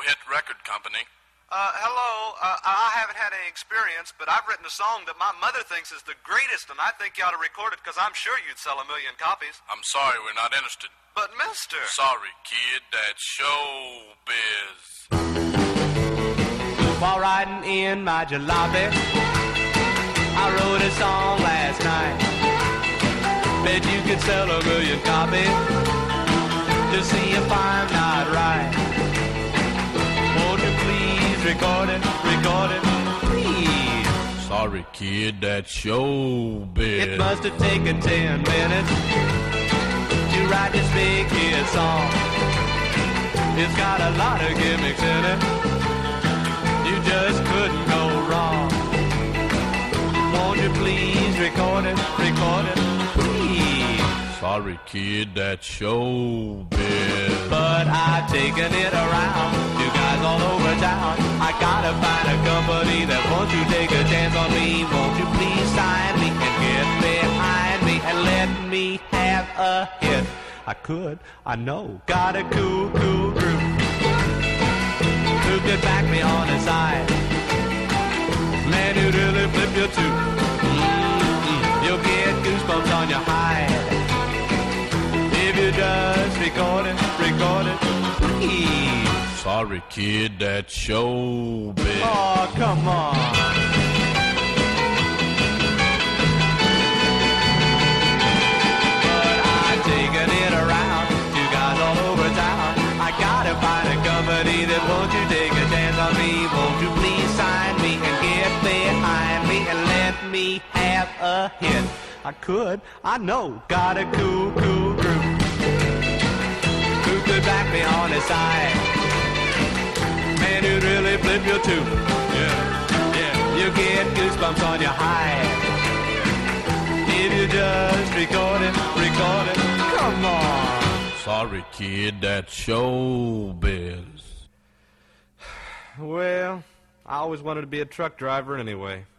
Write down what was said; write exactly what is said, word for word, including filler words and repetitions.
hit record company. Uh, hello. Uh, I haven't had any experience, but I've written a song that my mother thinks is the greatest, and I think you ought to record it because I'm sure you'd sell a million copies. I'm sorry, we're not interested. But, mister... Sorry, kid, that's showbiz. While riding in my jalopy, I wrote a song last night. Bet you could sell a million copies to see if I'm not right. Won't you please record it, record it, please? Sorry, kid, that's showbiz. It must have taken ten minutes to write this big hit song. It's got a lot of gimmicks in it. You just couldn't go wrong. Won't you please record it, record it, please? Sorry, kid, that's showbiz. But I've taken it around, you guys all over town. I gotta find a company that wants to take a chance on me. Won't you please sign me and get behind me and let me have a hit? I could, I know, got a cool, cool group who could back me on his side. Man, who'd really flip you too. Mm-mm. You'll get goosebumps on your hide if you just record it, record it, please. Sorry, kid, that's showbiz. Oh, come on. But I've taken it around, you guys all over town. I gotta find a company that won't you take a chance on me. Won't you please sign me and get behind me and let me have a hit? I could, I know, got a cool, cool group who could back me on his side. Man, who'd really flip you too. Yeah, yeah, you get goosebumps on your hide if you just record it, record it. Come on. Sorry, kid, that's showbiz. Well, I always wanted to be a truck driver anyway.